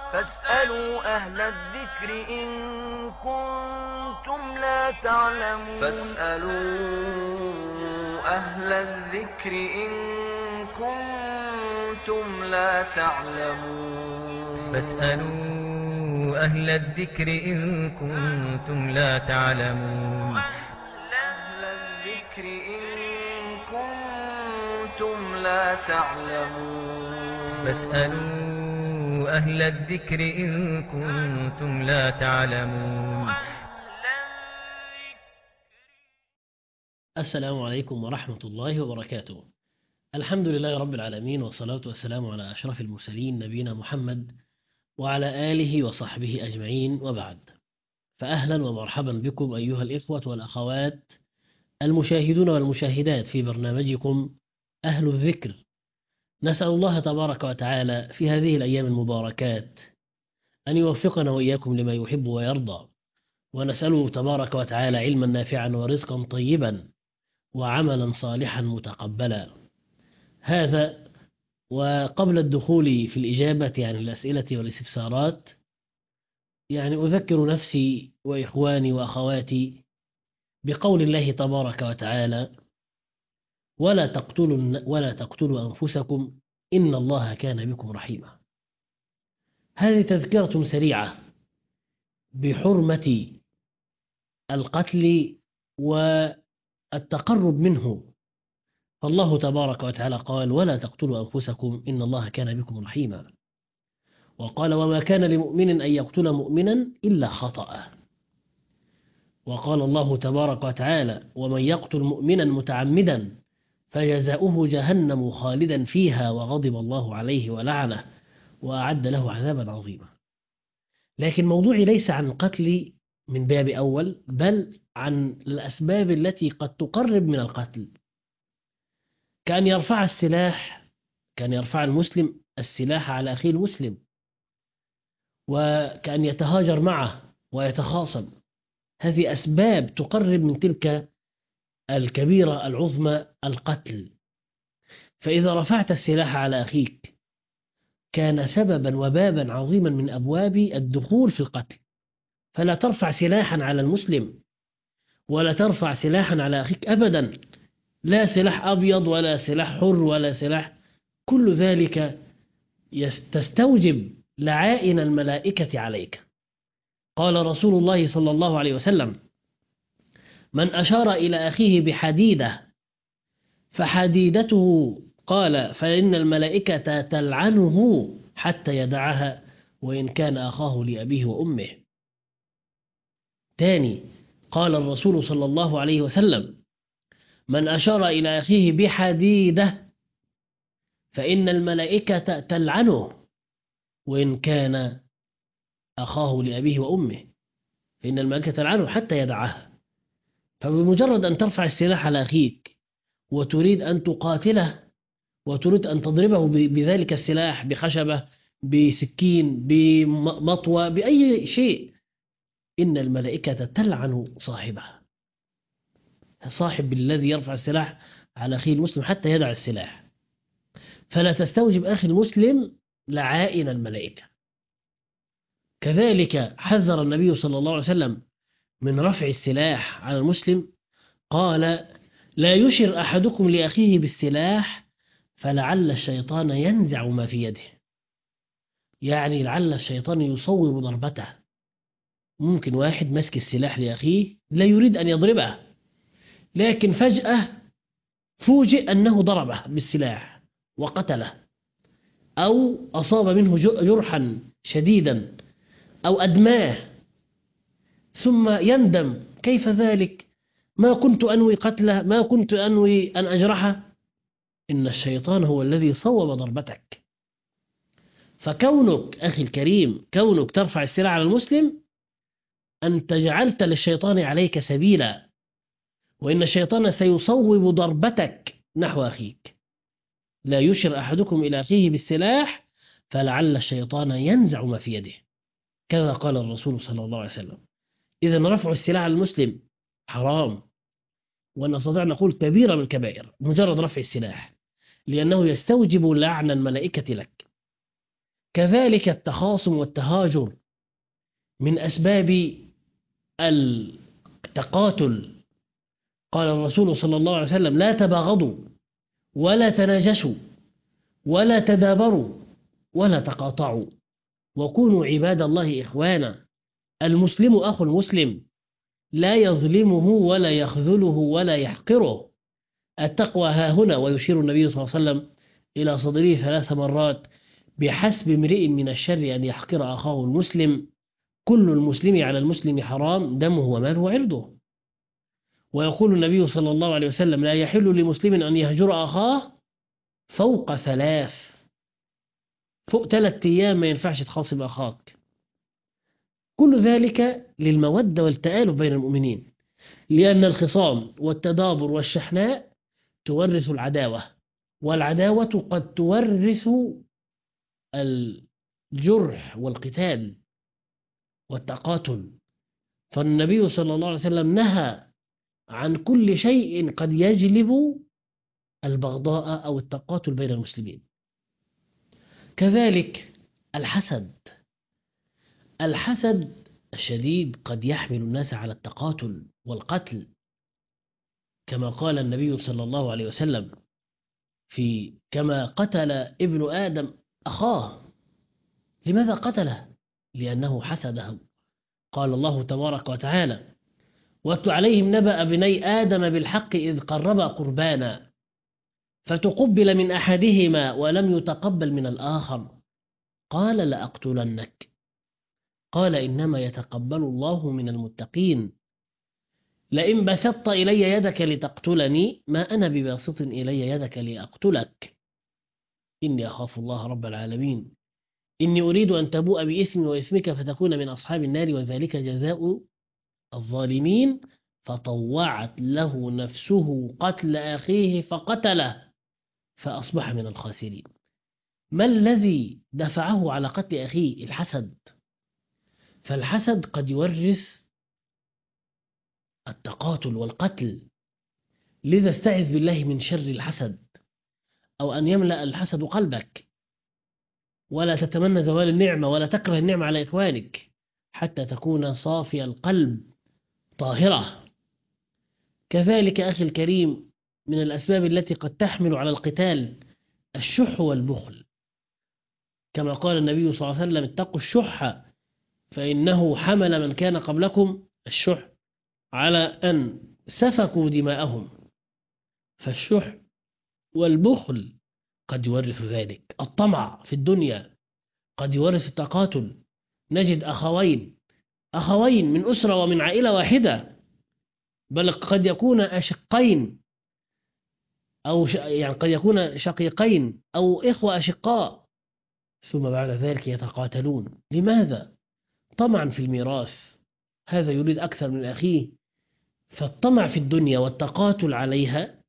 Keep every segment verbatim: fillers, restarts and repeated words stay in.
فاسألوا أهل الذكر إن كنتم لا تعلمون فاسألوا أهل الذكر إن كنتم لا تعلمون فاسألوا أهل الذكر إن كنتم لا تعلمون أهل الذكر إن كنتم لا تعلمون فاسألوا أهل الذكر إن كنتم لا تعلمون. السلام عليكم ورحمة الله وبركاته. الحمد لله رب العالمين، والصلاة والسلام على أشرف المرسلين نبينا محمد وعلى آله وصحبه أجمعين، وبعد. فأهلا ومرحبا بكم أيها الإخوة والأخوات المشاهدون والمشاهدات في برنامجكم أهل الذكر. نسأل الله تبارك وتعالى في هذه الأيام المباركات أن يوفقنا وإياكم لما يحب ويرضى، ونسأله تبارك وتعالى علما نافعا ورزقا طيبا وعملا صالحا متقبلا. هذا وقبل الدخول في الإجابة عن الأسئلة والاستفسارات، يعني أذكر نفسي وإخواني وأخواتي بقول الله تبارك وتعالى: ولا تقتلوا ولا تقتلوا أنفسكم إن الله كان بكم رحيما. هذه تذكرة سريعة بحرمة القتل والتقرب منه. فالله تبارك وتعالى قال: ولا تقتلوا أنفسكم إن الله كان بكم رحيما. وقال: وما كان لمؤمن أن يقتل مؤمنا إلا خطأ. وقال الله تبارك وتعالى: ومن يقتل مؤمنا متعمدا فجزاؤه جهنم خالدا فيها وغضب الله عليه ولعنه وأعد له عذابا عظيما. لكن موضوعي ليس عن قتل من باب أول، بل عن الأسباب التي قد تقرب من القتل، كأن يرفع السلاح كأن يرفع المسلم السلاح على أخيه المسلم، وكأن يتهاجر معه ويتخاصم. هذه أسباب تقرب من تلك الكبيرة العظمى، القتل. فإذا رفعت السلاح على أخيك كان سببا وبابا عظيما من أبواب الدخول في القتل. فلا ترفع سلاحا على المسلم ولا ترفع سلاحا على أخيك أبدا، لا سلاح أبيض ولا سلاح حر ولا سلاح، كل ذلك تستوجب لعائن الملائكة عليك. قال رسول الله صلى الله عليه وسلم: من أشار إلى أخيه بحديدة فحديدته، قال فإن الملائكة تلعنه حتى يدعها وإن كان أخاه لأبيه وأمه. تاني، قال الرسول صلى الله عليه وسلم: من أشار إلى أخيه بحديدة فإن الملائكة تلعنه وإن كان أخاه لأبيه وأمه، فإن الملائكة تلعنه حتى يدعها. فبمجرد أن ترفع السلاح على أخيك وتريد أن تقاتله وتريد أن تضربه بذلك السلاح، بخشبة، بسكين، بمطوى، بأي شيء، إن الملائكة تلعن صاحبها، صاحب الذي يرفع السلاح على أخيه المسلم حتى يدع السلاح. فلا تستوجب أخي المسلم لعائن الملائكة. كذلك حذر النبي صلى الله عليه وسلم من رفع السلاح على المسلم. قال: لا يشر أحدكم لأخيه بالسلاح فلعل الشيطان ينزع ما في يده. يعني لعل الشيطان يصوب ضربته. ممكن واحد مسك السلاح لأخيه لا يريد أن يضربه، لكن فجأة فوجئ أنه ضربه بالسلاح وقتله، أو أصاب منه جرحا شديدا أو أدماه، ثم يندم: كيف ذلك؟ ما كنت أنوي قتله، ما كنت أنوي أن أجرحه. إن الشيطان هو الذي صوب ضربتك. فكونك أخي الكريم، كونك ترفع السلاح على المسلم، أنت جعلت للشيطان عليك سبيلا، وإن الشيطان سيصوب ضربتك نحو أخيك. لا يشر أحدكم إلى أخيه بالسلاح فلعل الشيطان ينزع ما في يده، كذا قال الرسول صلى الله عليه وسلم. إذن رفع السلاح على المسلم حرام، ونستطيع نقول كبيرة من الكبائر مجرد رفع السلاح، لأنه يستوجب لعن الملائكة لك. كذلك التخاصم والتهاجر من أسباب التقاتل. قال الرسول صلى الله عليه وسلم: لا تباغضوا ولا تناجشوا ولا تدابروا ولا تقاطعوا وكونوا عباد الله إخوانا. المسلم أخو المسلم لا يظلمه ولا يخذله ولا يحقره. التقوى ها هنا. ويشير النبي صلى الله عليه وسلم إلى صدره ثلاث مرات: بحسب امرئ من الشر أن يحقر أخاه المسلم، كل المسلم على المسلم حرام، دمه وماله وعرضه. ويقول النبي صلى الله عليه وسلم: لا يحل لمسلم أن يهجر أخاه فوق ثلاث. فوق ثلاث أيام ما ينفعش تخاصم أخاك. كل ذلك للمودة والتآلف بين المؤمنين، لأن الخصام والتدابر والشحناء تورث العداوة، والعداوة قد تورث الجرح والقتال والتقاتل. فالنبي صلى الله عليه وسلم نهى عن كل شيء قد يجلب البغضاء أو التقاتل بين المسلمين. كذلك الحسد. الحسد الشديد قد يحمل الناس على التقاتل والقتل، كما قال النبي صلى الله عليه وسلم في كما قتل ابن آدم أخاه. لماذا قتله؟ لأنه حسده. قال الله تبارك وتعالى: واتل عليهم نبأ ابني آدم بالحق إذ قربا قربانا فتقبل من أحدهما ولم يتقبل من الآخر قال لأقتلنك قال إنما يتقبل الله من المتقين لئن بسطت إلي يدك لتقتلني ما أنا بباسط إلي يدك لأقتلك إني أخاف الله رب العالمين إني أريد أن تبوء بإثمي وإثمك فتكون من أصحاب النار وذلك جزاء الظالمين. فطوعت له نفسه قتل أخيه فقتله فأصبح من الخاسرين. ما الذي دفعه على قتل أخيه؟ الحسد. فالحسد قد يورث التقاتل والقتل، لذا استعذ بالله من شر الحسد، أو أن يملأ الحسد قلبك، ولا تتمنى زوال النعمة ولا تكره النعمة على إخوانك حتى تكون صافي القلب طاهرة. كذلك أخي الكريم من الأسباب التي قد تحمل على القتال الشح والبخل، كما قال النبي صلى الله عليه وسلم: اتقوا الشح فإنه حمل من كان قبلكم الشح على أن سفكوا دماءهم. فالشح والبخل قد يورث ذلك. الطمع في الدنيا قد يورث التقاتل. نجد أخوين أخوين من أسرة ومن عائلة واحدة، بل قد يكون أشقين أو ش... يعني قد يكون شقيقين أو إخوة أشقاء، ثم بعد ذلك يتقاتلون. لماذا؟ طمعا في الميراث، هذا يريد أكثر من أخيه. فالطمع في الدنيا والتقاتل عليها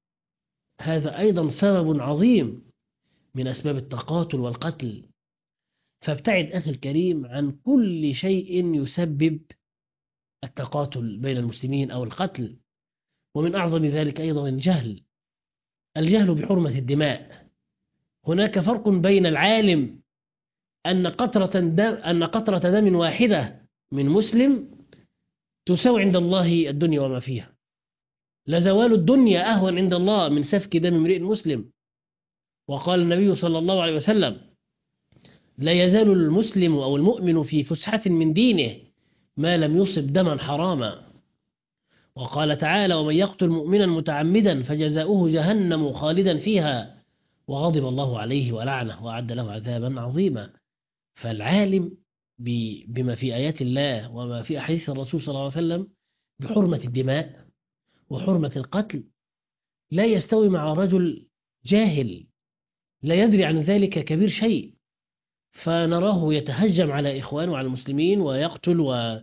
هذا أيضا سبب عظيم من أسباب التقاتل والقتل. فابتعد أخي الكريم عن كل شيء يسبب التقاتل بين المسلمين أو القتل. ومن أعظم ذلك أيضا الجهل الجهل بحرمة الدماء. هناك فرق بين العالم أن قطرة دم, أن قطرة دم واحدة من مسلم تساوي عند الله الدنيا وما فيها، لزوال الدنيا أهون عند الله من سفك دم امرئ مسلم. وقال النبي صلى الله عليه وسلم: لا يزال المسلم أو المؤمن في فسحة من دينه ما لم يصب دما حراما. وقال تعالى: ومن يقتل مؤمنا متعمدا فجزاؤه جهنم خالدا فيها وغضب الله عليه ولعنه وأعد له عذابا عظيما. فالعالم بما في آيات الله وما في أحاديث الرسول صلى الله عليه وسلم بحرمة الدماء وحرمة القتل لا يستوي مع رجل جاهل لا يدري عن ذلك كبير شيء، فنراه يتهجم على إخوانه وعلى المسلمين ويقتل و...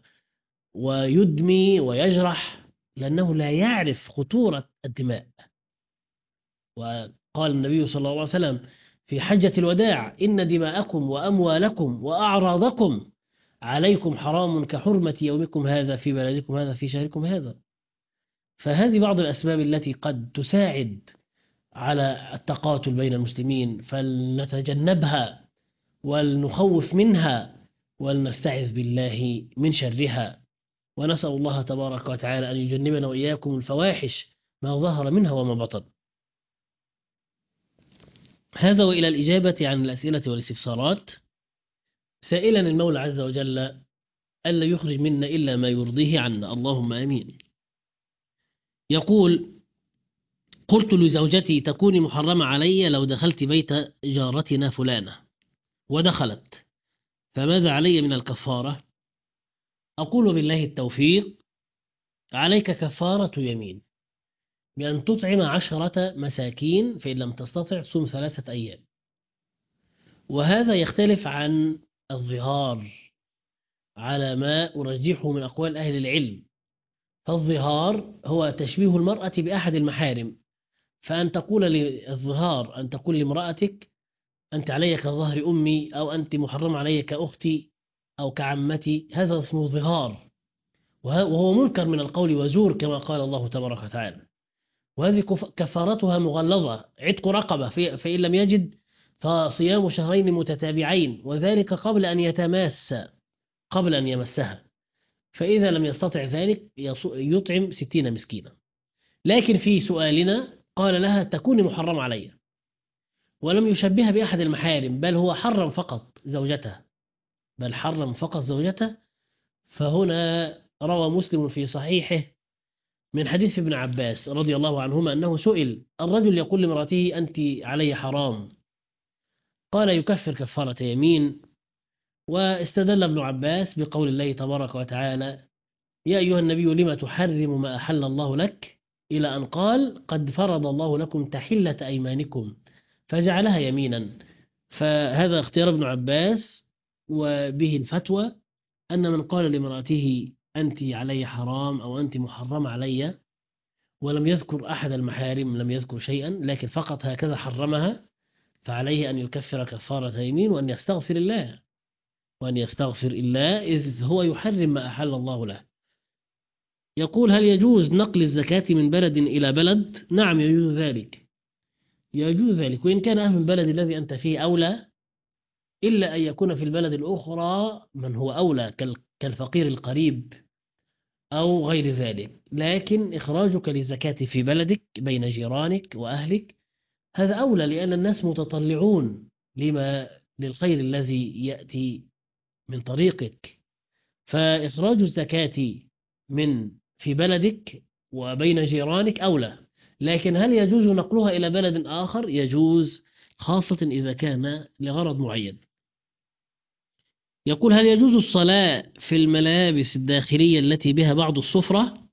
ويدمي ويجرح لأنه لا يعرف خطورة الدماء. وقال النبي صلى الله عليه وسلم في حجة الوداع: إن دماءكم وأموالكم وأعراضكم عليكم حرام كحرمة يومكم هذا في بلدكم هذا في شهركم هذا. فهذه بعض الأسباب التي قد تساعد على التقاتل بين المسلمين، فلنتجنبها ولنخوف منها ولنستعذ بالله من شرها، ونسأل الله تبارك وتعالى أن يجنبنا وإياكم الفواحش ما ظهر منها وما بطن. هذا وإلى الإجابة عن الأسئلة والاستفسارات، سائلا المولى عز وجل ألا يخرج منا إلا ما يرضيه عنا، اللهم آمين. يقول: قلت لزوجتي تكوني محرمة علي لو دخلت بيت جارتنا فلانة، ودخلت، فماذا علي من الكفارة؟ أقول بالله التوفيق، عليك كفارة يمين بأن تطعم عشرة مساكين، فإن لم تستطع صم ثلاثة أيام. وهذا يختلف عن الظهار على ما أرجحه من أقوال أهل العلم. فالظهار هو تشبيه المرأة بأحد المحارم، فأن تقول للظهار أن تقول لامرأتك أنت علي كظهر أمي، أو أنت محرم علي كأختي أو كعمتي، هذا اسمه ظهار، وهو منكر من القول وزور كما قال الله تبارك وتعالى. وهذه كفارتها مغلظة، عتق رقبة، فإن لم يجد فصيام شهرين متتابعين، وذلك قبل أن يتماس، قبل أن يمسها. فإذا لم يستطع ذلك يطعم ستين مسكينا. لكن في سؤالنا قال لها تكوني محرم علي، ولم يشبهها بأحد المحارم، بل هو حرم فقط زوجته، بل حرم فقط زوجته. فهنا روى مسلم في صحيحه من حديث ابن عباس رضي الله عنهما أنه سئل: الرجل يقول لامرأته أنت علي حرام، قال يكفر كفارة يمين. واستدل ابن عباس بقول الله تبارك وتعالى: يا أيها النبي لما تحرم ما أحل الله لك، إلى أن قال: قد فرض الله لكم تحلة أيمانكم، فجعلها يمينا. فهذا اختيار ابن عباس، وبه الفتوى أن من قال لامرأته أنت علي حرام أو أنت محرم علي، ولم يذكر أحد المحارم، لم يذكر شيئا، لكن فقط هكذا حرمها، فعليه أن يكفر كفارة يمين، وأن يستغفر الله، وأن يستغفر الله إذ هو يحرم ما أحل الله له. يقول: هل يجوز نقل الزكاة من بلد إلى بلد؟ نعم، يجوز ذلك، يجوز ذلك، وإن كان أهل البلد الذي أنت فيه أولى، إلا أن يكون في البلد الأخرى من هو أولى كالفقير القريب أو غير ذلك. لكن إخراجك للزكاة في بلدك بين جيرانك وأهلك هذا أولى، لأن الناس متطلعون لما للخير الذي يأتي من طريقك. فإخراج الزكاة من في بلدك وبين جيرانك أولى. لكن هل يجوز نقلها إلى بلد آخر؟ يجوز، خاصة إذا كان لغرض معين. يقول: هل يجوز الصلاة في الملابس الداخلية التي بها بعض الصفرة؟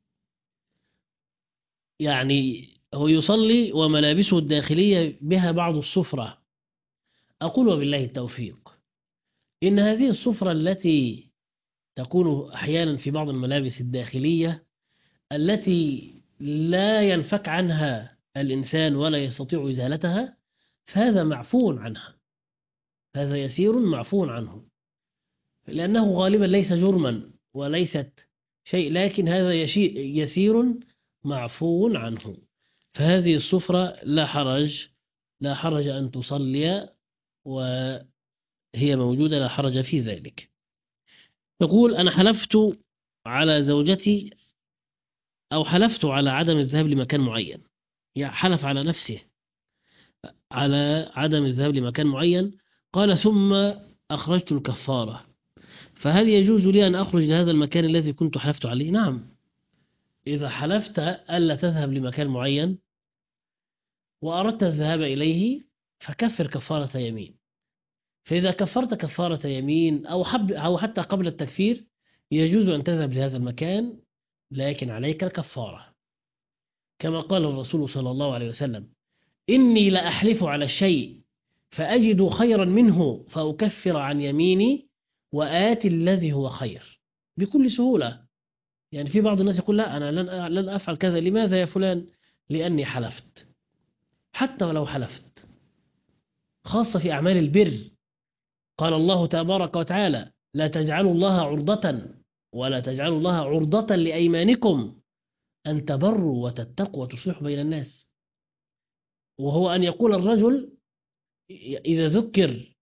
يعني هو يصلي وملابسه الداخلية بها بعض الصفرة. أقول وبالله التوفيق، إن هذه الصفرة التي تكون أحيانا في بعض الملابس الداخلية التي لا ينفك عنها الإنسان ولا يستطيع إزالتها، فهذا معفو عنها، هذا يسير معفو عنه، لأنه غالبا ليس جرما وليست شيء، لكن هذا يسير معفو عنه. فهذه الصفرة لا حرج، لا حرج أن تصلي وهي موجودة، لا حرج في ذلك. يقول: أنا حلفت على زوجتي أو حلفت على عدم الذهاب لمكان معين، يعني حلف على نفسه على عدم الذهاب لمكان معين، قال ثم أخرجت الكفارة، فهل يجوز لي أن أخرج لهذا المكان الذي كنت حلفت عليه؟ نعم، إذا حلفت ألا تذهب لمكان معين وأردت الذهاب إليه فكفر كفارة يمين. فإذا كفرت كفارة يمين أو, حب أو حتى قبل التكفير يجوز أن تذهب لهذا المكان، لكن عليك الكفارة، كما قال الرسول صلى الله عليه وسلم: إني لأحلف على الشيء فأجد خيرا منه فأكفر عن يميني وآتي الذي هو خير، بكل سهولة. يعني في بعض الناس يقول: لا، أنا لن لن أفعل كذا. لماذا يا فلان؟ لأني حلفت. حتى ولو حلفت، خاصة في أعمال البر، قال الله تبارك وتعالى: لا تجعلوا الله عرضة ولا تجعلوا الله عرضة لأيمانكم أن تبروا وتتقوا وتصلحوا بين الناس. وهو أن يقول الرجل إذا ذكر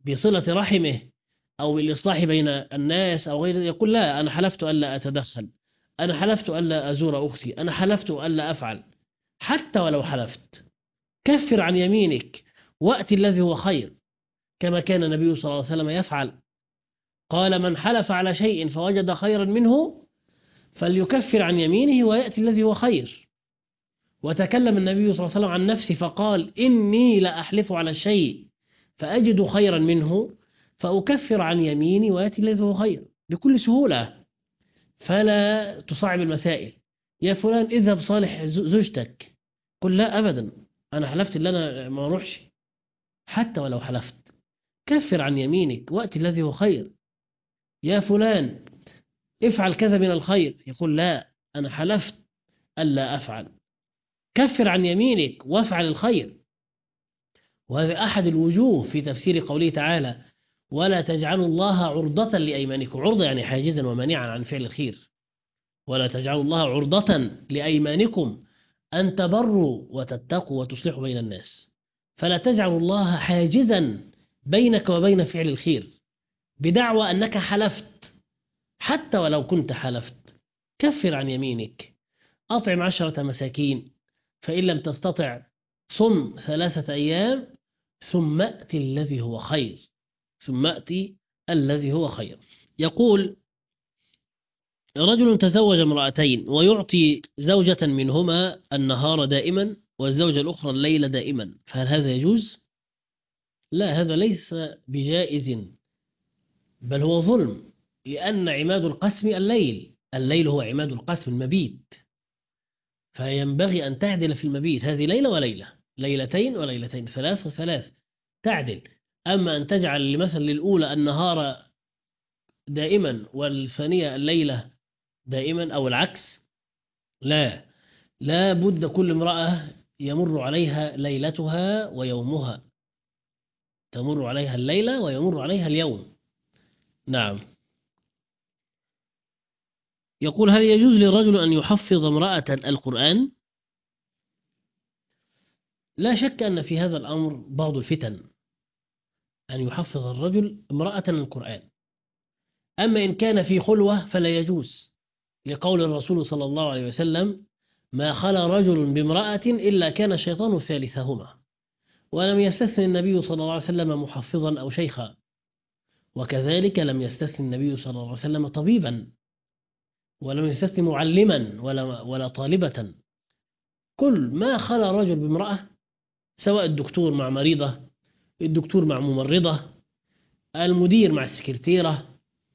بصلة رحمه أو بالإصلاح بين الناس أو غير، يقول لا أنا حلفت ألا أتدخل، أنا حلفت ألا أزور أختي، أنا حلفت ألا أفعل. حتى ولو حلفت كفر عن يمينك وأتي الذي هو خير، كما كان النبي صلى الله عليه وسلم يفعل. قال من حلف على شيء فوجد خيرا منه فليكفر عن يمينه ويأتي الذي هو خير. وتكلم النبي صلى الله عليه وسلم عن نفسه فقال إني لأحلف على الشيء فأجد خيرا منه فأكفر عن يميني ويأتي الذي هو خير، بكل سهولة. فلا تصعب المسائل. يا فلان اذهب صالح زوجتك، قل لا أبدا أنا حلفت اللي أنا ما أروحش. حتى ولو حلفت كفر عن يمينك وأتي الذي هو خير. يا فلان افعل كذا من الخير، يقول لا أنا حلفت ألا أفعل. كفر عن يمينك وافعل الخير. وهذا أحد الوجوه في تفسير قوله تعالى ولا تجعلوا الله عرضة لأيمانكم. عرضة يعني حاجزا ومانعا عن فعل الخير. ولا تجعلوا الله عرضة لأيمانكم أن تبروا وتتقوا وتصلحوا بين الناس. فلا تجعلوا الله حاجزا بينك وبين فعل الخير بدعوى أنك حلفت. حتى ولو كنت حلفت كفر عن يمينك. أطعم عشرة مساكين، فإن لم تستطع صم ثلاثة أيام ثم أتي الذي هو خير. ثم أتي الذي هو خير. يقول رجل تزوج امرأتين ويعطي زوجة منهما النهار دائما والزوجة الأخرى الليل دائما، فهل هذا يجوز؟ لا، هذا ليس بجائز، بل هو ظلم، لأن عماد القسم الليل. الليل هو عماد القسم المبيت، فينبغي أن تعدل في المبيت. هذه ليلة وليلة، ليلتين وليلتين، ثلاث وثلاث، تعدل. أما أن تجعل لمثل للأولى النهار دائما والثانية الليلة دائما أو العكس، لا. لا بد كل امرأة يمر عليها ليلتها ويومها، تمر عليها الليلة ويمر عليها اليوم. نعم. يقول هل يجوز للرجل أن يحفظ امرأة القرآن؟ لا شك أن في هذا الأمر بعض الفتن، أن يحفظ الرجل امرأة القرآن. أما إن كان في خلوة فلا يجوز، لقول الرسول صلى الله عليه وسلم ما خلا رجل بامرأة إلا كان الشيطان ثالثهما. ولم يستثن النبي صلى الله عليه وسلم محفظا أو شيخا، وكذلك لم يستثن النبي صلى الله عليه وسلم طبيبا، ولم يستثن معلما ولا, ولا طالبة. كل ما خلا رجل بامرأة، سواء الدكتور مع مريضة، الدكتور مع ممرضة، المدير مع السكرتيرة،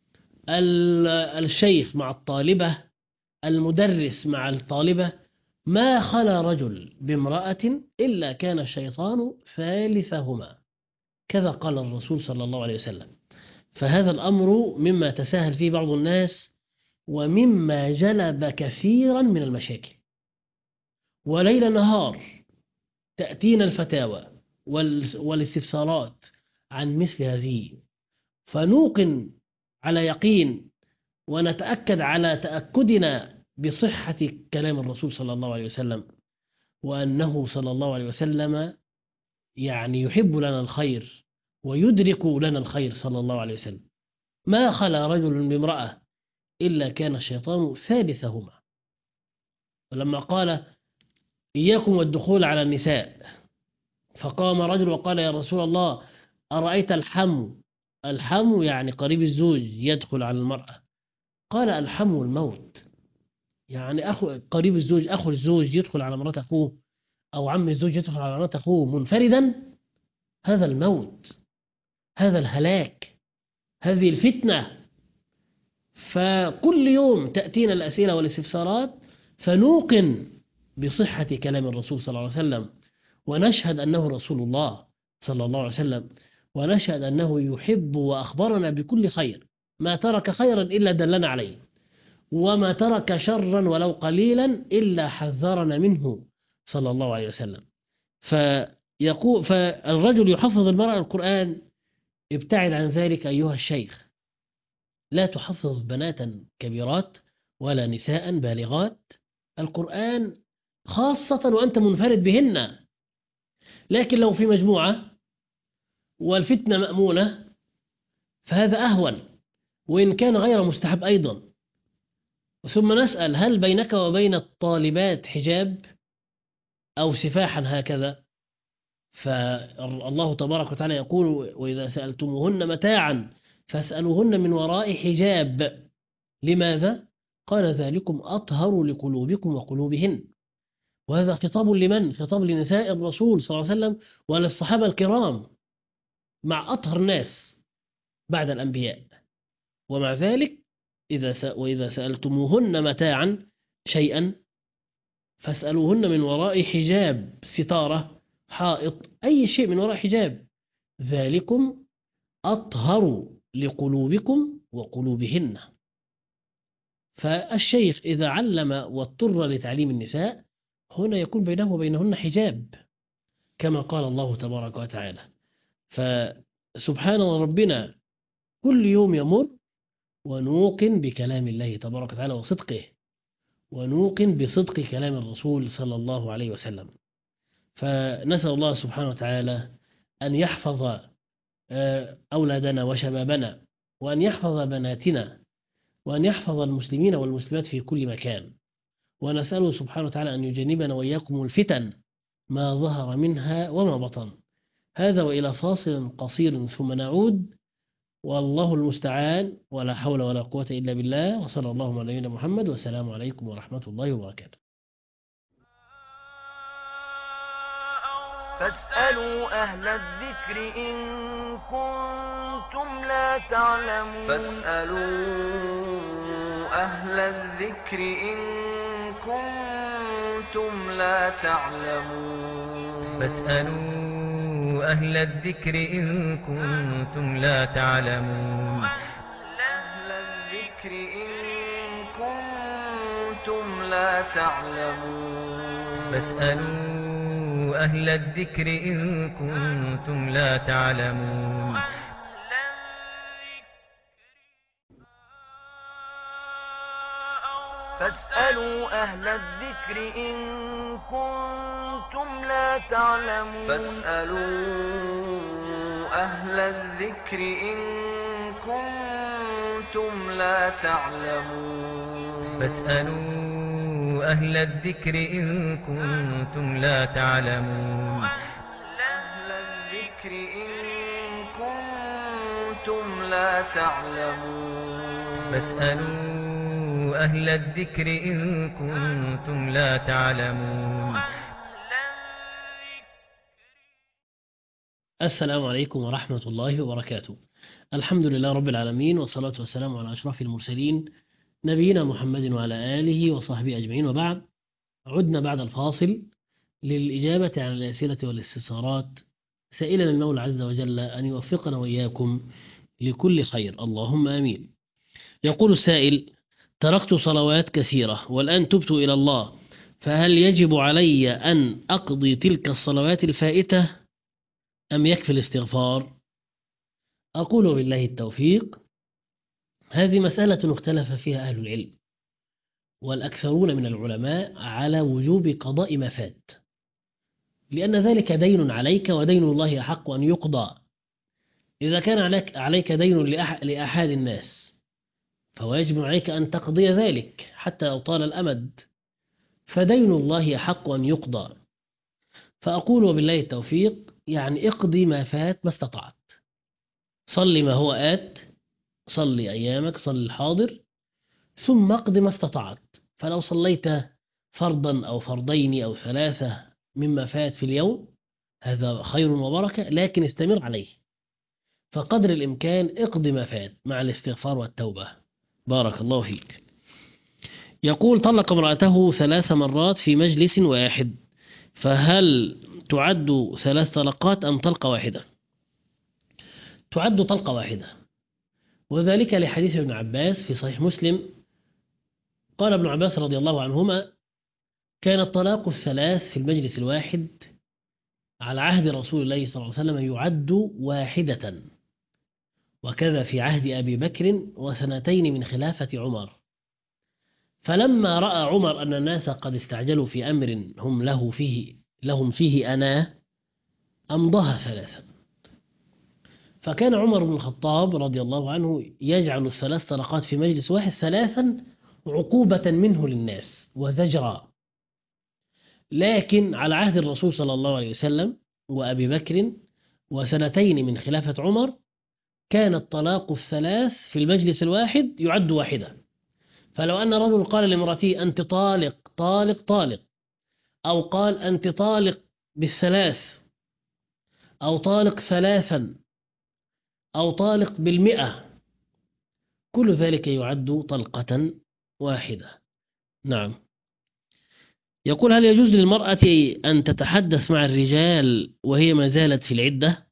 الشيخ مع الطالبة، المدرس مع الطالبة، ما خلا رجل بامرأة إلا كان الشيطان ثالثهما، كذا قال الرسول صلى الله عليه وسلم. فهذا الأمر مما تساهل فيه بعض الناس، ومما جلب كثيرا من المشاكل. وليل نهار تأتينا الفتاوى والاستفسارات عن مثل هذه، فنوقن على يقين ونتأكد على تأكدنا بصحة كلام الرسول صلى الله عليه وسلم، وأنه صلى الله عليه وسلم يعني يحب لنا الخير ويدرك لنا الخير صلى الله عليه وسلم. ما خلا رجل بامرأة إلا كان الشيطان ثالثهما. ولما قال إياكم والدخول على النساء، فقام رجل وقال يا رسول الله أرأيت الحم؟ الحم يعني قريب الزوج يدخل على المرأة. قال الحم الموت، يعني أخو قريب الزوج، أخو الزوج يدخل على مرات أخوه، أو عم الزوج يدخل على مرات أخوه منفردا، هذا الموت، هذا الهلاك، هذه الفتنة. فكل يوم تأتينا الأسئلة والاستفسارات، فنوقن بصحة كلام الرسول صلى الله عليه وسلم، ونشهد أنه رسول الله صلى الله عليه وسلم، ونشهد أنه يحب وأخبرنا بكل خير، ما ترك خيرا إلا دلنا عليه، وما ترك شرا ولو قليلا إلا حذرنا منه صلى الله عليه وسلم. فيقول فالرجل يحفظ المرأة القرآن، ابتعد عن ذلك أيها الشيخ. لا تحفظ بناتا كبيرات ولا نساء بالغات القرآن، خاصة وأنت منفرد بهن. لكن لو في مجموعة والفتنة مأمونة فهذا أهون وإن كان غير مستحب أيضا. ثم نسأل هل بينك وبين الطالبات حجاب أو سفاحا هكذا؟ فالله تبارك وتعالى يقول وإذا سألتموهن متاعا فاسألوهن من وراء حجاب. لماذا؟ قال ذلكم أطهر لقلوبكم وقلوبهن. وهذا خطاب لمن؟ خطاب لنساء الرسول صلى الله عليه وسلم وللصحابة الكرام مع أطهر الناس بعد الأنبياء. ومع ذلك إذا س... وإذا سألتموهن متاعا شيئا فاسألوهن من وراء حجاب، ستارة، حائط، أي شيء من وراء حجاب، ذلكم أطهر لقلوبكم وقلوبهن. فالشيخ إذا علم واضطر لتعليم النساء هنا يكون بينه وبينهن حجاب كما قال الله تبارك وتعالى. فسبحان ربنا كل يوم يمر ونوقن بكلام الله تبارك وتعالى وصدقه، ونوقن بصدق كلام الرسول صلى الله عليه وسلم. فنسأل الله سبحانه وتعالى أن يحفظ أولادنا وشبابنا، وأن يحفظ بناتنا، وأن يحفظ المسلمين والمسلمات في كل مكان. ونسأله سبحانه وتعالى أن يجنبنا وإياكم الفتن ما ظهر منها وما بطن. هذا وإلى فاصل قصير ثم نعود، والله المستعان، ولا حول ولا قوة إلا بالله، وصلى الله على نبينا محمد، والسلام عليكم ورحمة الله وبركاته. فاسألوا أهل الذكر إن كنتم لا تعلمون فاسألوا أهل الذكر إن كنتم لا تعلمون فاسألوا أهل الذكر إن كنتم لا تعلمون أهل الذكر إن كنتم لا تعلمون فاسألوا أهل الذكر إن كنتم لا تعلمون فاسألوا أهل الذكر إن كنتم لا تعلمون فاسألوا أهل الذكر إن كنتم لا تعلمون فاسألوا أهل الذكر إن كنتم لا تعلمون أهل الذكر إن كنتم لا تعلمون فاسألوا أهل الذكر إن كنتم لا تعلمون. السلام عليكم ورحمة الله وبركاته. الحمد لله رب العالمين، والصلاة والسلام على أشرف المرسلين نبينا محمد وعلى آله وصحبه أجمعين، وبعد. عدنا بعد الفاصل للإجابة عن الأسئلة والاستفسارات، سائلا المولى عز وجل أن يوفقنا وإياكم لكل خير، اللهم آمين. يقول السائل: تركت صلوات كثيرة والآن تبت إلى الله، فهل يجب علي أن أقضي تلك الصلوات الفائتة أم يكفي الاستغفار؟ أقول بالله التوفيق. هذه مسألة اختلف فيها أهل العلم، والأكثرون من العلماء على وجوب قضاء ما فات، لأن ذلك دين عليك، ودين الله أحق أن يقضى. إذا كان عليك, عليك دين لأحد الناس فواجب عليك أن تقضي ذلك حتى لو طال الأمد، فدين الله أحق أن يقضى. فأقول وبالله التوفيق، يعني اقضي ما فات ما استطعت، صلي ما هو آت، صلي أيامك، صلي الحاضر، ثم اقضي ما استطعت. فلو صليت فرضا أو فرضين أو ثلاثة مما فات في اليوم هذا خير وبركة، لكن استمر عليه، فقدر الإمكان اقضي ما فات مع الاستغفار والتوبة. بارك الله فيك. يقول: طلق امرأته ثلاث مرات في مجلس واحد، فهل تعد ثلاث طلقات أم طلقة واحدة؟ تعد طلقة واحدة، وذلك لحديث ابن عباس في صحيح مسلم. قال ابن عباس رضي الله عنهما: كان الطلاق الثلاث في المجلس الواحد على عهد رسول الله صلى الله عليه وسلم يعد واحدة، وكذا في عهد أبي بكر وسنتين من خلافة عمر. فلما رأى عمر أن الناس قد استعجلوا في أمر هم له فيه لهم فيه أناه أمضاها ثلاثا. فكان عمر بن الخطاب رضي الله عنه يجعل الثلاث طلقات في مجلس واحد ثلاثا عقوبة منه للناس وزجرا. لكن على عهد الرسول صلى الله عليه وسلم وأبي بكر وسنتين من خلافة عمر كان الطلاق الثلاث في المجلس الواحد يعد واحدة. فلو أن رجل قال لامرأته أنت طالق طالق طالق، أو قال أنت طالق بالثلاث، أو طالق ثلاثا، أو طالق بالمئة، كل ذلك يعد طلقة واحدة. نعم. يقول هل يجوز للمرأة أن تتحدث مع الرجال وهي ما زالت في العدة؟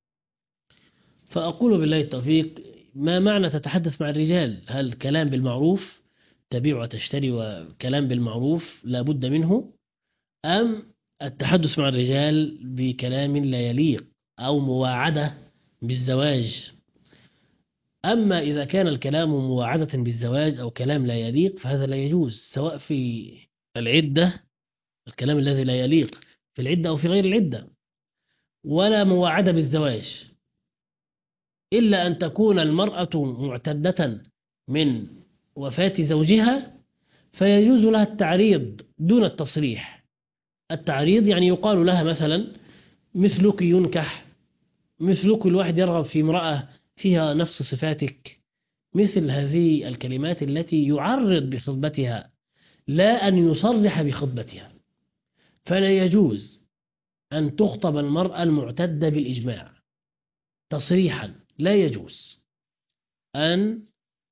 فأقول بالله التوفيق، ما معنى تتحدث مع الرجال؟ هل كلام بالمعروف تبيع وتشتري وكلام بالمعروف لا بد منه، أم التحدث مع الرجال بكلام لا يليق أو مواعدة بالزواج؟ أما إذا كان الكلام مواعدة بالزواج أو كلام لا يليق فهذا لا يجوز، سواء في العدة، الكلام الذي لا يليق في العدة أو في غير العدة، ولا مواعدة بالزواج، إلا أن تكون المرأة معتدة من وفاة زوجها فيجوز لها التعريض دون التصريح. التعريض يعني يقال لها مثلا مثلك ينكح، مثلك الواحد يرغب في امرأة فيها نفس صفاتك، مثل هذه الكلمات التي يعرض بخطبتها لا أن يصرح بخطبتها. فلا يجوز أن تخطب المرأة المعتدة بالإجماع تصريحا، لا يجوز أن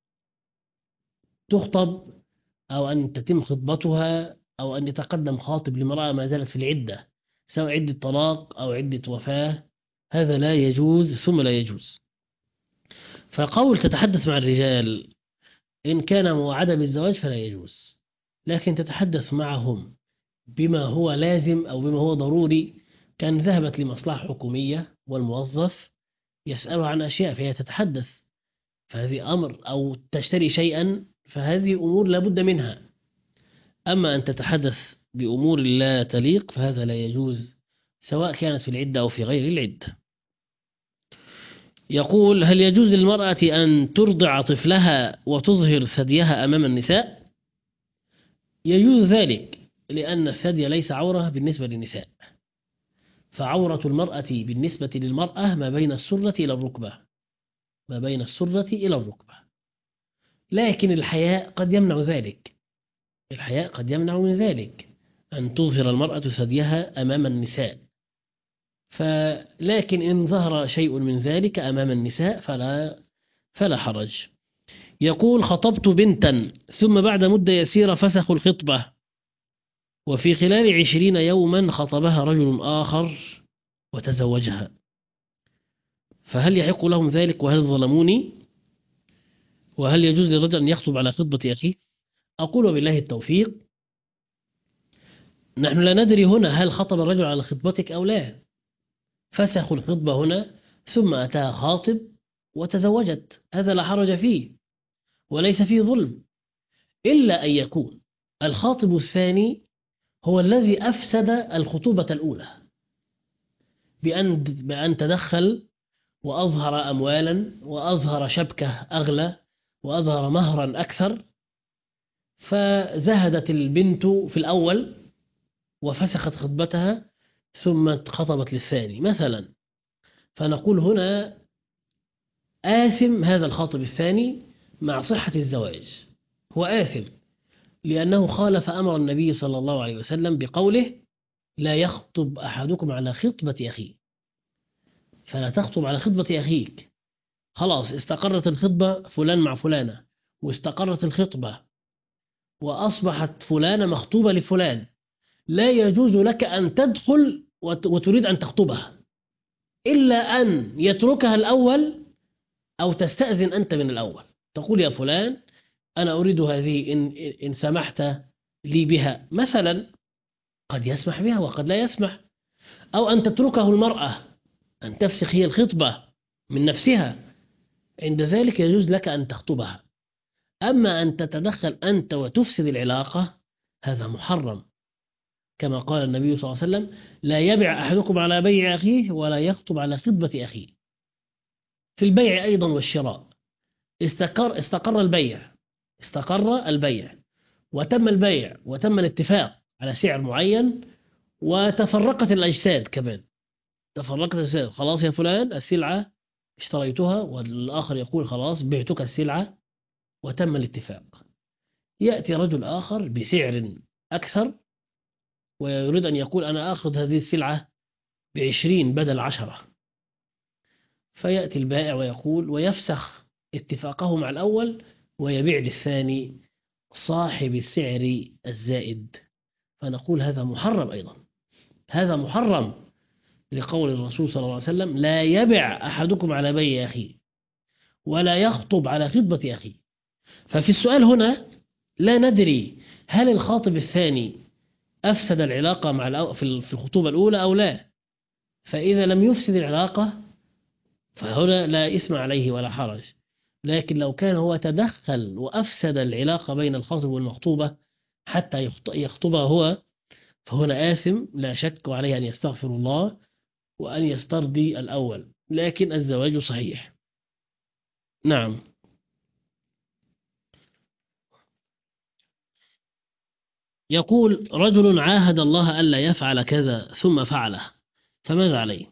تخطب أو أن تتم خطبتها أو أن يتقدم خاطب لامرأة ما زالت في العدة، سواء عدة طلاق أو عدة وفاة، هذا لا يجوز ثم لا يجوز. فقول تتحدث مع الرجال إن كان موعدا بالزواج فلا يجوز، لكن تتحدث معهم بما هو لازم أو بما هو ضروري، كان ذهبت لمصلحة حكومية والموظف يسألها عن أشياء فهي تتحدث، فهذه أمر، أو تشتري شيئا، فهذه أمور لا بد منها. أما أن تتحدث بأمور لا تليق فهذا لا يجوز، سواء كانت في العدة أو في غير العدة. يقول هل يجوز للمرأة أن ترضع طفلها وتظهر ثديها أمام النساء؟ يجوز ذلك، لأن الثدي ليس عورة بالنسبة للنساء، فعورة المرأة بالنسبة للمرأة ما بين السرة إلى الركبة، ما بين السرة إلى الركبة، لكن الحياء قد يمنع ذلك، الحياء قد يمنع من ذلك أن تظهر المرأة ثديها أمام النساء. فلكن إن ظهر شيء من ذلك أمام النساء فلا فلا حرج. يقول خطبت بنتا ثم بعد مدة يسيرة فسخوا الخطبة، وفي خلال عشرين يوما خطبها رجل آخر وتزوجها، فهل يحق لهم ذلك وهل ظلموني؟ وهل يجوز للرجل أن يخطب على خطبة أخيه؟ أقول بالله التوفيق، نحن لا ندري هنا هل خطب الرجل على خطبتك أو لا، فسخوا الخطبة هنا ثم أتاها خاطب وتزوجت، هذا لا حرج فيه وليس فيه ظلم، إلا أن يكون الخاطب الثاني هو الذي أفسد الخطوبة الأولى بأن, بأن تدخل وأظهر أموالا وأظهر شبكة أغلى وأظهر مهرا أكثر، فزهدت البنت في الأول وفسخت خطبتها ثم خطبت للثاني مثلا، فنقول هنا آثم هذا الخاطب الثاني مع صحة الزواج، هو آثم لأنه خالف أمر النبي صلى الله عليه وسلم بقوله لا يخطب أحدكم على خطبة أخيه، فلا تخطب على خطبة أخيك. خلاص استقرت الخطبة فلان مع فلانة، واستقرت الخطبة وأصبحت فلانة مخطوبة لفلان، لا يجوز لك أن تدخل وتريد أن تخطبها إلا أن يتركها الأول أو تستأذن أنت من الأول، تقول يا فلان أنا أريد هذه إن, إن سمحت لي بها مثلا، قد يسمح بها وقد لا يسمح، أو أن تتركه المرأة أن تفسخ هي الخطبة من نفسها، عند ذلك يجوز لك أن تخطبها. أما أن تتدخل أنت وتفسد العلاقة هذا محرم، كما قال النبي صلى الله عليه وسلم لا يبع أحدكم على بيع أخيه ولا يخطب على خطبة أخيه. في البيع أيضا والشراء. استقر, استقر البيع استقر البيع وتم البيع وتم الاتفاق على سعر معين، وتفرقت الأجساد كمان، تفرقت الأجساد. خلاص يا فلان السلعة اشتريتها، والآخر يقول خلاص بعتك السلعة، وتم الاتفاق. يأتي رجل آخر بسعر أكثر ويريد أن يقول أنا أخذ هذه السلعة بعشرين بدل عشرة، فيأتي البائع ويقول ويفسخ اتفاقه مع الأول ويبيع للثاني صاحب السعر الزائد، فنقول هذا محرم أيضا، هذا محرم لقول الرسول صلى الله عليه وسلم لا يبع أحدكم على بيع أخيه ولا يخطب على خطبة أخيه. ففي السؤال هنا لا ندري هل الخاطب الثاني أفسد العلاقة مع الأو... في الخطوبة الأولى أو لا، فإذا لم يفسد العلاقة فهنا لا إثم عليه ولا حرج. لكن لو كان هو تدخل وأفسد العلاقة بين الخاطب والمخطوبة حتى يخطبها هو، فهنا آثم لا شك، وعليه أن يستغفر الله وأن يسترضي الأول، لكن الزواج صحيح. نعم. يقول رجل عاهد الله ألا يفعل كذا ثم فعله، فماذا عليه؟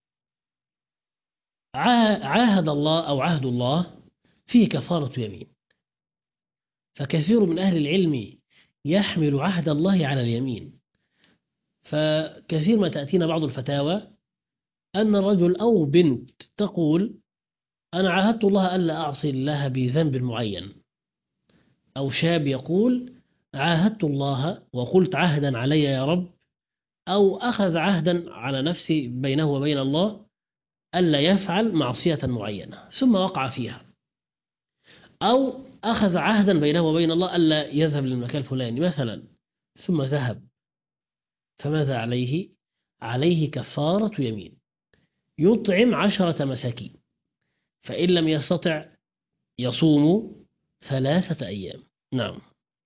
عاهد الله أو عهد الله فيه كفارة يمين، فكثير من أهل العلم يحمل عهد الله على اليمين. فكثير ما تأتينا بعض الفتاوى أن الرجل أو بنت تقول أنا عاهدت الله ألا أعصي الله بذنب معين، أو شاب يقول عاهدت الله وقلت عهدا علي يا رب، أو أخذ عهدا على نفسه بينه وبين الله ألا يفعل معصية معينة ثم وقع فيها، أو أخذ عهدا بينه وبين الله ألا يذهب للمكان الفلاني مثلا ثم ذهب، فماذا عليه؟ عليه كفارة يمين، يطعم عشرة مساكين، فإن لم يستطع يصوم ثلاثة أيام. نعم.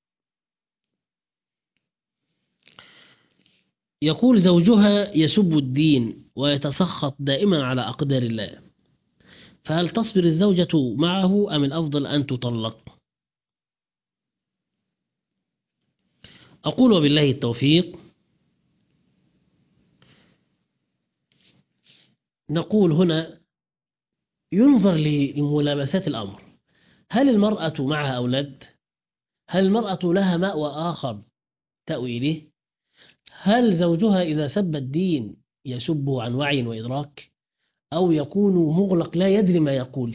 يقول زوجها يسب الدين ويتسخط دائما على أقدار الله، فهل تصبر الزوجة معه أم الأفضل أن تطلق؟ أقول وبالله التوفيق. نقول هنا ينظر لملابسات الأمر، هل المرأة معها أولاد؟ هل المرأة لها مأوى آخر تأوي إليه؟ هل زوجها إذا سب الدين يسبه عن وعي وإدراك، أو يكون مغلق لا يدري ما يقول؟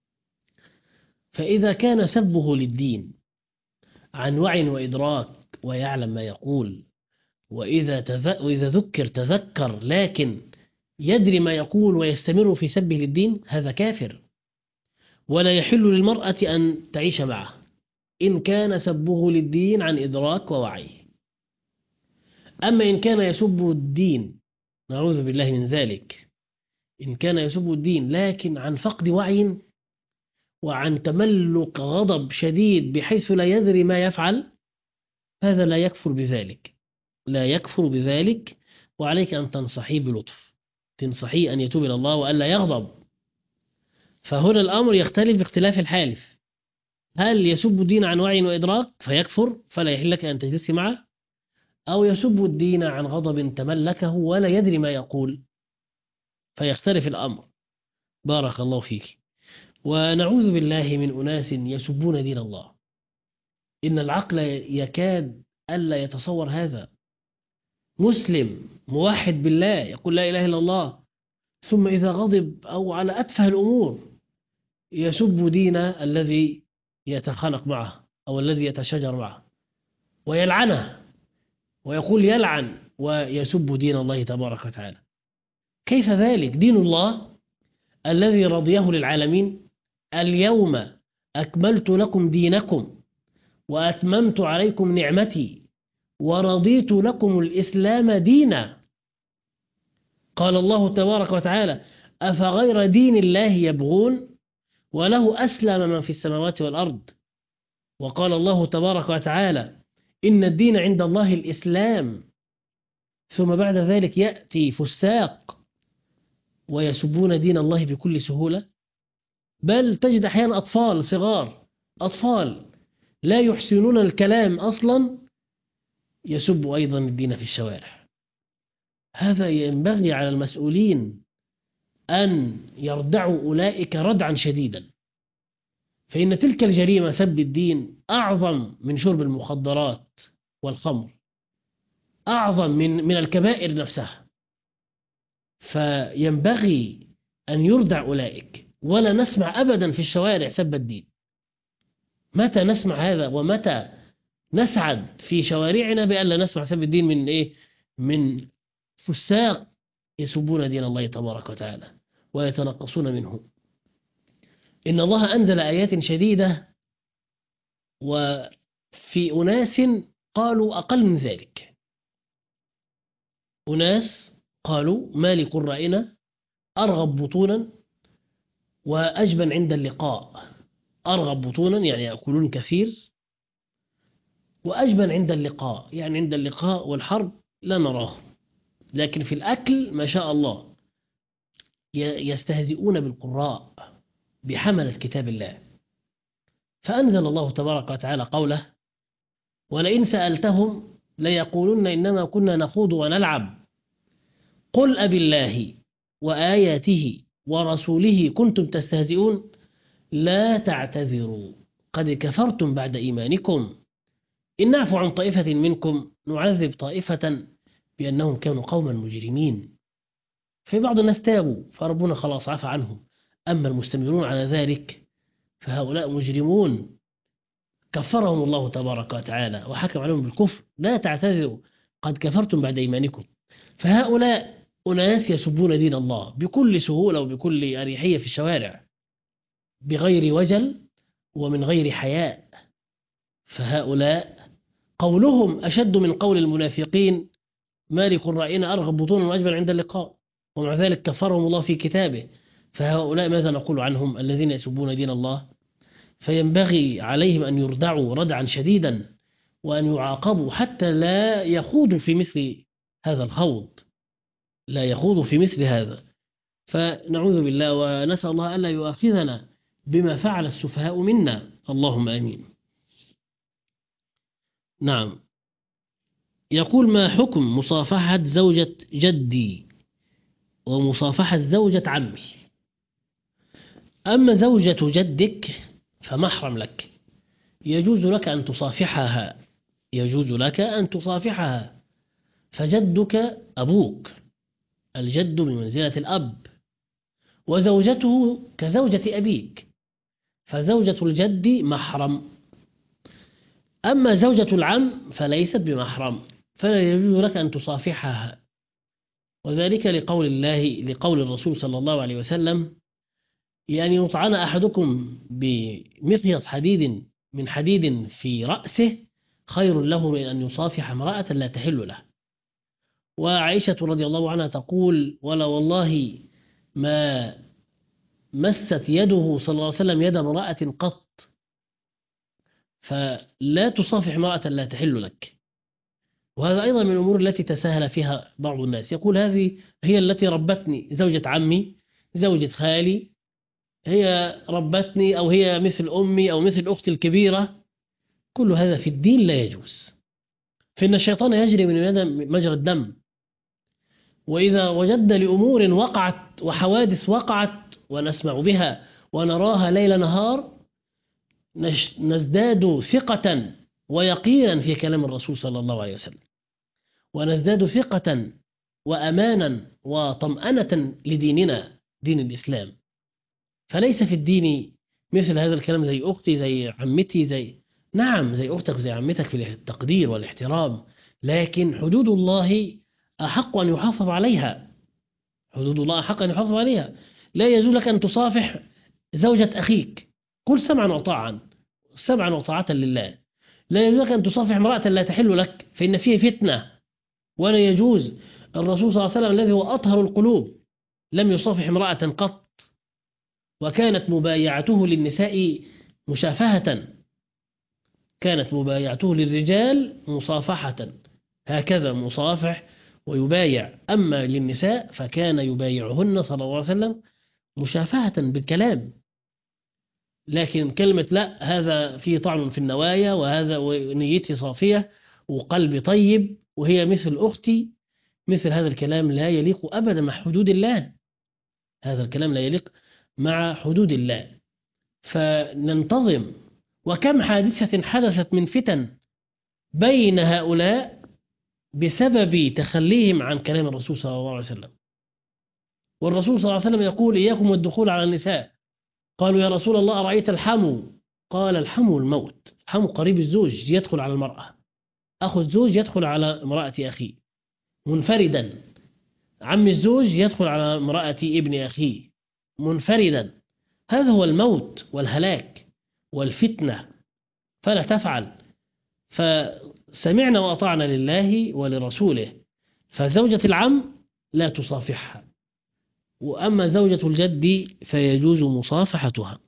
فإذا كان سبه للدين عن وعي وإدراك ويعلم ما يقول، وإذا, تذ... وإذا ذكر تذكر لكن يدري ما يقول ويستمر في سبه للدين، هذا كافر، ولا يحل للمرأة أن تعيش معه إن كان سبه للدين عن إدراك ووعي. أما إن كان يسب الدين، نعوذ بالله من ذلك، إن كان يسب الدين لكن عن فقد وعي وعن تملك غضب شديد بحيث لا يدري ما يفعل، هذا لا يكفر بذلك، لا يكفر بذلك. وعليك أن تنصحيه بلطف، تنصحيه أن يتوب إلى الله وألا يغضب. فهنا الأمر يختلف باختلاف الحالف، هل يسب الدين عن وعي وإدراك فيكفر فلا يحل لك أن تجلسي معه، أو يسب الدين عن غضب تملكه ولا يدري ما يقول، فيختلف الأمر. بارك الله فيك. ونعوذ بالله من أناس يسبون دين الله، إن العقل يكاد ألا يتصور هذا. مسلم موحد بالله يقول لا إله إلا الله، ثم إذا غضب أو على أتفه الأمور يسب دين الذي يتخانق معه أو الذي يتشاجر معه ويلعنه، ويقول يلعن ويسب دين الله تبارك وتعالى. كيف ذلك؟ دين الله الذي رضيه للعالمين، اليوم أكملت لكم دينكم وأتممت عليكم نعمتي ورضيت لكم الإسلام دينا. قال الله تبارك وتعالى أفغير دين الله يبغون وله أسلم من في السماوات والأرض. وقال الله تبارك وتعالى إن الدين عند الله الإسلام. ثم بعد ذلك يأتي فساق ويسبون دين الله بكل سهولة. بل تجد أحيانا أطفال صغار، أطفال لا يحسنون الكلام أصلا يسب أيضا الدين في الشوارع. هذا ينبغي على المسؤولين أن يردعوا أولئك ردعا شديدا، فإن تلك الجريمة سب الدين أعظم من شرب المخدرات والخمر، أعظم من من الكبائر نفسها. فينبغي أن يردع أولئك، ولا نسمع أبدا في الشوارع سب الدين. متى نسمع هذا؟ ومتى نسعد في شوارعنا بأن لا نسمع سب الدين من إيه؟ من فساق يسبون دين الله تبارك وتعالى ويتنقصون منه. إن الله أنزل آيات شديدة وفي أناس قالوا أقل من ذلك. أناس قالوا ما لقرائنا أرغب بطونا وأجبن عند اللقاء. أرغب بطونا يعني يأكلون كثير، وأجبن عند اللقاء يعني عند اللقاء والحرب لا نراه، لكن في الأكل ما شاء الله يستهزئون بالقراء بحملة كتاب الله. فأنزل الله تبارك وتعالى قوله ولئن سألتهم ليقولن إنما كنا نخوض ونلعب قل أبي الله وآياته ورسوله كنتم تستهزئون لا تعتذروا قد كفرتم بعد إيمانكم إن نعفو عن طائفة منكم نعذب طائفة بأنهم كانوا قوما مجرمين. في بعض الناس تابوا فربنا خلاص عفى عنهم، أما المستمرون على ذلك فهؤلاء مجرمون كفرهم الله تبارك وتعالى وحكم عليهم بالكفر. لا تعتذروا قد كفرتم بعد إيمانكم. فهؤلاء أناس يسبون دين الله بكل سهولة وبكل أريحية في الشوارع بغير وجل ومن غير حياء. فهؤلاء قولهم أشد من قول المنافقين ما لقرائنا أرغب بطونا وأجبن عند اللقاء، ومع ذلك كفرهم الله في كتابه. فهؤلاء ماذا نقول عنهم؟ الذين يسبون دين الله. فينبغي عليهم أن يردعوا ردعا شديدا وأن يعاقبوا حتى لا يخوضوا في مثل هذا الخوض، لا يخوضوا في مثل هذا. فنعوذ بالله ونسأل الله ألا يؤاخذنا بما فعل السفهاء منا، اللهم آمين. نعم. يقول ما حكم مصافحة زوجة جدي ومصافحة زوجة عمي؟ أما زوجة جدك فمحرم لك، يجوز لك أن تصافحها، يجوز لك أن تصافحها، فجدك أبوك، الجد بمنزلة الأب، وزوجته كزوجة أبيك، فزوجة الجد محرم. أما زوجة العم فليست بمحرم، فلا يجوز لك أن تصافحها، وذلك لقول الله لقول الرسول صلى الله عليه وسلم يعني يطعن أحدكم بمخيط حديد من حديد في رأسه خير له من أن يصافح امرأة لا تحل له. وعائشة رضي الله عنها تقول ولا والله ما مست يده صلى الله عليه وسلم يد امرأة قط. فلا تصافح امرأة لا تحل لك. وهذا أيضا من الأمور التي تساهل فيها بعض الناس، يقول هذه هي التي ربتني، زوجة عمي، زوجة خالي، هي ربتني، أو هي مثل أمي أو مثل أختي الكبيرة. كل هذا في الدين لا يجوز، فإن الشيطان يجري من مجرى الدم. وإذا وجدنا لأمور وقعت وحوادث وقعت ونسمع بها ونراها ليل نهار نزداد ثقة ويقينا في كلام الرسول صلى الله عليه وسلم، ونزداد ثقة وأمانا وطمأنة لديننا دين الإسلام. فليس في الدين مثل هذا الكلام زي أختي زي عمتي زي نعم زي أختك زي عمتك في التقدير والاحترام، لكن حدود الله أحق أن يحافظ عليها، حدود الله أحق أن يحافظ عليها. لا يجوز لك أن تصافح زوجة أخيك، قل سمعا وطاعا، سمعا وطاعة لله. لا يجوز لك أن تصافح امرأة لا تحل لك، فإن فيه فتنة ولا يجوز. الرسول صلى الله عليه وسلم الذي هو أطهر القلوب لم يصافح امرأة قط، وكانت مبايعته للنساء مشافهة، كانت مبايعته للرجال مصافحة، هكذا مصافح ويبايع. أما للنساء فكان يبايعهن صلى الله عليه وسلم مشافهة بالكلام. لكن كلمة لا هذا فيه طعن في النوايا، وهذا ونيتي صافية وقلبي طيب وهي مثل أختي، مثل هذا الكلام لا يليق أبدا مع حدود الله. هذا الكلام لا يليق مع حدود الله. فننتظم. وكم حادثة حدثت من فتن بين هؤلاء بسبب تخليهم عن كلام الرسول صلى الله عليه وسلم. والرسول صلى الله عليه وسلم يقول إياكم والدخول على النساء. قالوا يا رسول الله أرأيت الحمو؟ قال الحمو الموت. الحمو قريب الزوج يدخل على المرأة، أخو الزوج يدخل على امرأة أخيه منفردا، عم الزوج يدخل على امرأة ابن أخيه منفردا. هذا هو الموت والهلاك والفتنة، فلا تفعل. فسمعنا وأطعنا لله ولرسوله. فزوجة العم لا تصافحها، وأما زوجة الجد فيجوز مصافحتها.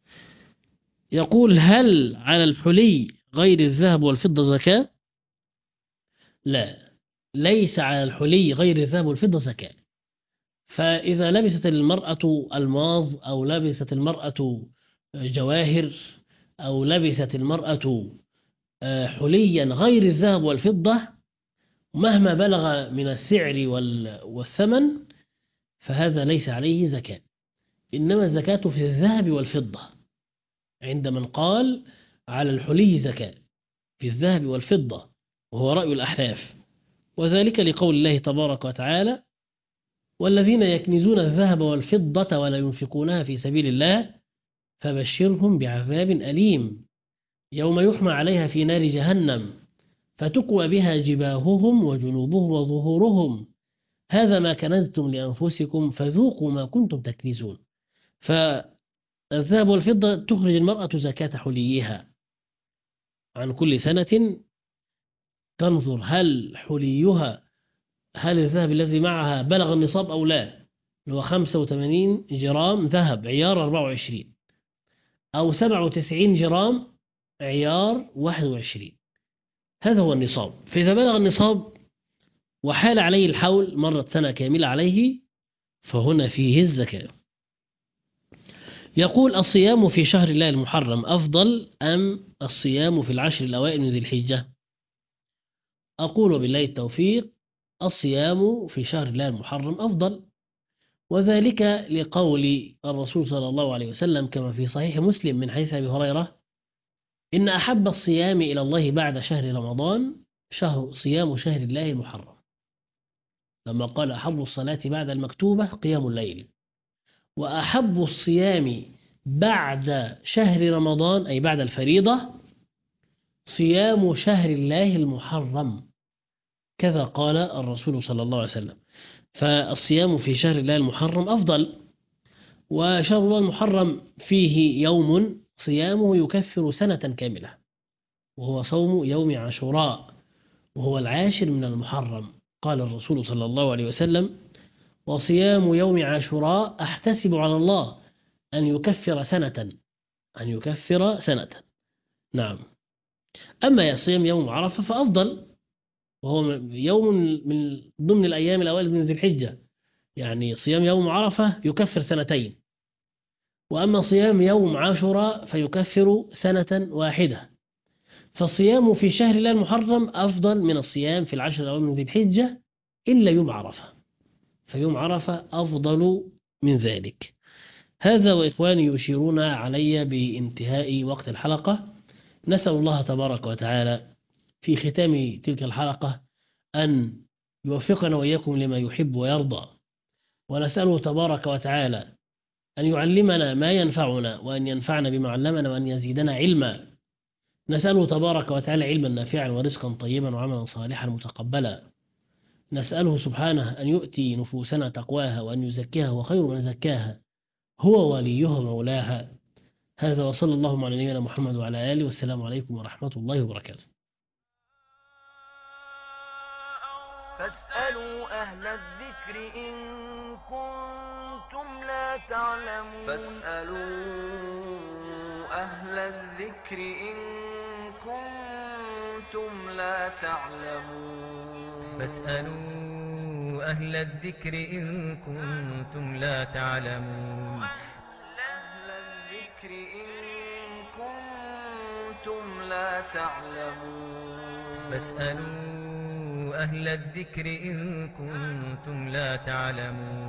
يقول هل على الحلي غير الذهب والفضة زكاة؟ لا، ليس على الحلي غير الذهب والفضة زكاة. فإذا لبست المرأة ألماظ أو لبست المرأة جواهر أو لبست المرأة حليا غير الذهب والفضة مهما بلغ من السعر والثمن فهذا ليس عليه زكاة. إنما الزكاة في الذهب والفضة، عند من قال على الحلي زكاة في الذهب والفضة، وهو رأي الأحناف. وذلك لقول الله تبارك وتعالى والذين يكنزون الذهب والفضة ولا ينفقونها في سبيل الله فبشرهم بعذاب أليم يوم يحمى عليها في نار جهنم فتكوى بها جباههم وجنوبهم وظهورهم هذا ما كنزتم لأنفسكم فذوقوا ما كنتم تكنزون. فالذهب والفضة تخرج المرأة زكاة حليها عن كل سنة، تنظر هل حليها هل الذهب الذي معها بلغ النصاب أو لا، هو خمسة وثمانين جرام ذهب عيار أربعة وعشرين أو سبعة وتسعين جرام عيار واحد وعشرين، هذا هو النصاب. فإذا بلغ النصاب وحال عليه الحول مرت سنة كاملة عليه فهنا فيه الزكاة. يقول الصيام في شهر الله المحرم أفضل أم الصيام في العشر الأوائل من ذي الحجة؟ أقول بالله التوفيق الصيام في شهر الله المحرم أفضل، وذلك لقول الرسول صلى الله عليه وسلم كما في صحيح مسلم من حديث أبي هريرة إن أحب الصيام إلى الله بعد شهر رمضان شهر صيام شهر الله المحرم، لما قال أحب الصلاة بعد المكتوبة قيام الليل، وأحب الصيام بعد شهر رمضان أي بعد الفريضة صيام شهر الله المحرم، كذا قال الرسول صلى الله عليه وسلم. فالصيام في شهر الله المحرم أفضل. وشهر الله المحرم فيه يوم صيامه يكفر سنة كاملة، وهو صوم يوم عاشوراء وهو العاشر من المحرم. قال الرسول صلى الله عليه وسلم وصيام يوم عاشوراء أحتسب على الله أن يكفر سنة أن يكفر سنة. نعم. أما يصيم يوم عرفة فأفضل، وهو يوم من ضمن الأيام الأوائل من ذي الحجة، يعني صيام يوم عرفة يكفر سنتين، وأما صيام يوم عاشوراء فيكفر سنة واحدة. فالصيام في شهر الله المحرم أفضل من الصيام في العشر الأوائل من ذي الحجة إلا يوم عرفة، فيوم عرفة أفضل من ذلك. هذا وإخواني يشيرون علي بانتهاء وقت الحلقة. نسأل الله تبارك وتعالى في ختام تلك الحلقة أن يوفقنا وإياكم لما يحب ويرضى، ونسأله تبارك وتعالى أن يعلمنا ما ينفعنا وأن ينفعنا بما علمنا وأن يزيدنا علما. نسأله تبارك وتعالى علما نافعا ورزقا طيبا وعملا صالحا متقبلا. نسأله سبحانه أن يؤتي نفوسنا تقواها وأن يزكيها وخير من زكاها هو وليها ومولاها. هذا وصلى الله على نبينا محمد وعلى آله، والسلام عليكم ورحمة الله وبركاته. فاسألوا أهل الذكر إن كنتم لا تعلمون فاسألوا أهل الذكر إن كنتم لا تعلمون فاسألوا أهل الذكر إن كنتم لا تعلمون أهل الذكر إن كنتم لا تعلمون فاسألوا أهل الذكر إن كنتم لا تعلمون